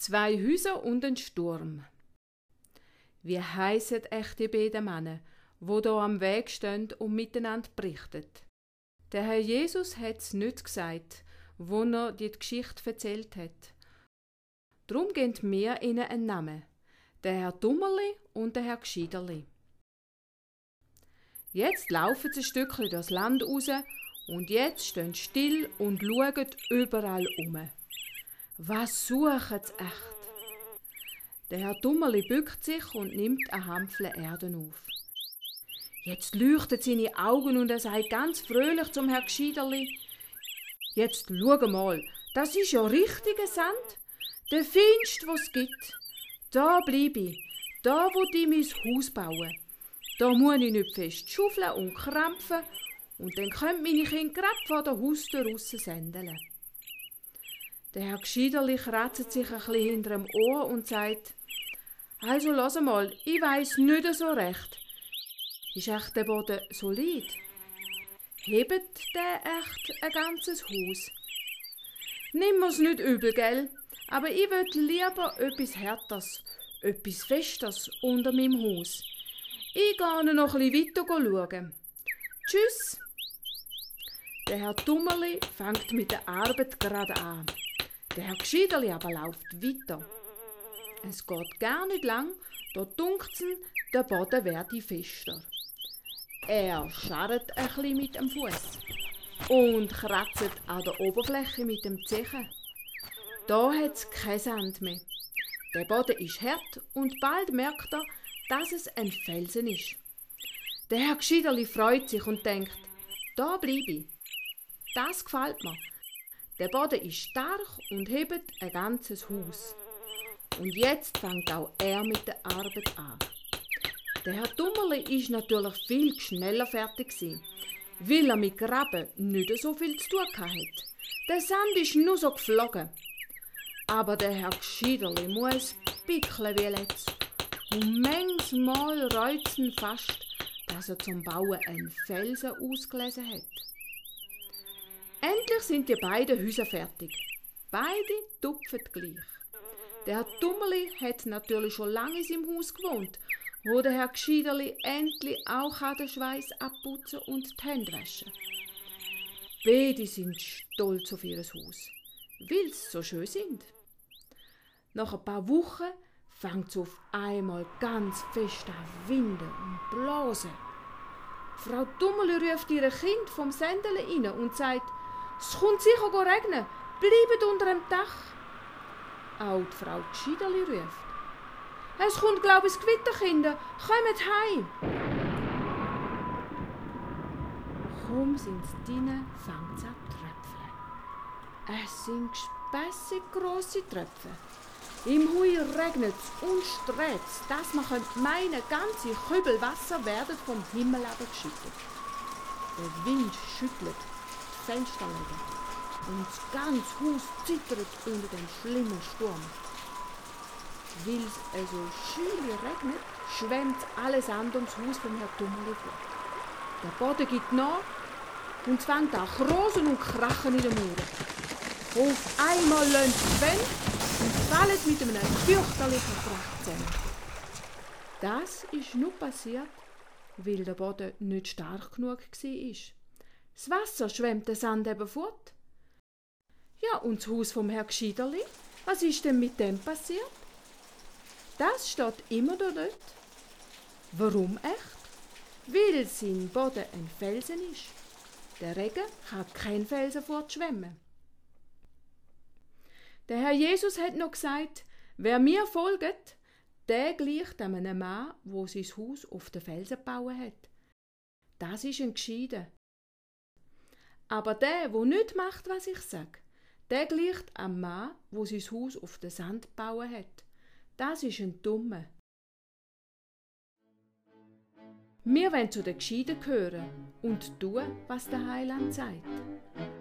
2 Häuser und ein Sturm. Wie heissen echt die beiden Männer, wo da am Weg stehen und miteinander berichten? Der Herr Jesus hat's nicht gesagt, wo er die Geschichte erzählt hat. Drum geben wir ihnen einen Namen, der Herr Dummerli und der Herr Gscheiderli. Jetzt laufen sie ein Stückchen durchs Land raus und jetzt stehen sie still und schauen überall um. Was suchen sie echt? Der Herr Dummerli bückt sich und nimmt eine Hampfle Erde auf. Jetzt leuchten seine Augen und er sagt ganz fröhlich zum Herr Gscheiderli: Jetzt schau mal, das ist ja richtiger Sand, der feinste, was es gibt. Da bleibe ich, da will ich mein Haus bauen. Da muss ich nicht fest schaufeln und krampfen und dann können meine Kinder gerade vor der Haustür raus sendeln. Der Herr Gscheiderli kratzt sich ein bisschen hinter dem Ohr und sagt: Also lass mal, ich weiss nicht so recht. Ist echt der Boden solid? Hebt der echt ein ganzes Haus? Nimm mir's nicht übel, gell? Aber ich will lieber etwas Härteres, etwas Festes unter meinem Haus. Ich gehe noch ein bisschen weiter schauen. Tschüss! Der Herr Dummerli fängt mit der Arbeit gerade an. Der Herr Gscheiderli aber läuft weiter. Es geht gar nicht lang, da dunkt's ihn, der Boden werde fester. Er scharrt ein bisschen mit dem Fuß und kratzt an der Oberfläche mit dem Zechen. Da hat's kein Sand mehr. Der Boden ist hart und bald merkt er, dass es ein Felsen ist. Der Herr Gscheiderli freut sich und denkt: Da bleibe ich. Das gefällt mir. Der Boden ist stark und hebt ein ganzes Haus. Und jetzt fängt auch er mit der Arbeit an. Der Herr Dummerli ist natürlich viel schneller fertig gewesen, weil er mit Graben nicht so viel zu tun hatte. Der Sand ist nur so geflogen. Aber der Herr Gscheiderli muss pickeln wie letzt. Und manchmal reut's ihn fast, dass er zum Bauen einen Felsen ausgelesen hat. Endlich sind die beiden Häuser fertig. Beide tupfen gleich. Der Herr Dummerli hat natürlich schon lange in seinem Haus gewohnt, wo der Herr Gscheiderli endlich auch den Schweiß abputzen und die Hände waschen. Beide sind stolz auf ihr Haus, weil sie so schön sind. Nach ein paar Wochen fängt es auf einmal ganz fest an winden und blasen. Frau Dummerli ruft ihr Kind vom Sendele rein und sagt: Es kommt sicher regnen, bleibt unter dem Dach. Auch die Frau Gscheiderli ruft: Es kommt, glaube ich, das Gewitter, Kinder, kommt heim. Kaum sind sie drinnen, fängt es an zu tröpfeln. Es sind gespässig grosse Tröpfe. Im Hui regnet es und strät's, dass man meinen, ganze Kübel Wasser werden vom Himmel abgeschüttet. Der Wind schüttelt die Fensterläden und das ganze Haus zittert unter dem schlimmen Sturm. Weil es so schön regnet, schwemmt alles an ums Haus vom Herrn Dummerli vor. Der Boden gibt nach und es fängt an krosen und krachen in den Mauern. Auf einmal lönt die Wände und fallen mit einem fürchterlichen Krach zusammen. Das ist nur passiert, weil der Boden nicht stark genug war. Das Wasser schwemmt den Sand eben fort. Ja, und das Haus vom Herrn Gscheiderli? Was ist denn mit dem passiert? Das steht immer da dort. Warum echt? Weil sein Boden ein Felsen ist. Der Regen kann kein Felsen fortschwemmen. Der Herr Jesus hat noch gesagt, wer mir folgt, der gleicht einem Mann, der sein Haus auf den Felsen gebaut hat. Das ist ein Gescheiter. Aber der nicht macht, was ich sage, der gleicht einem Mann, der sein Haus auf den Sand gebaut hat. Das ist ein Dummer. Wir wollen zu den Gescheiten gehören und tun, was der Heiland sagt.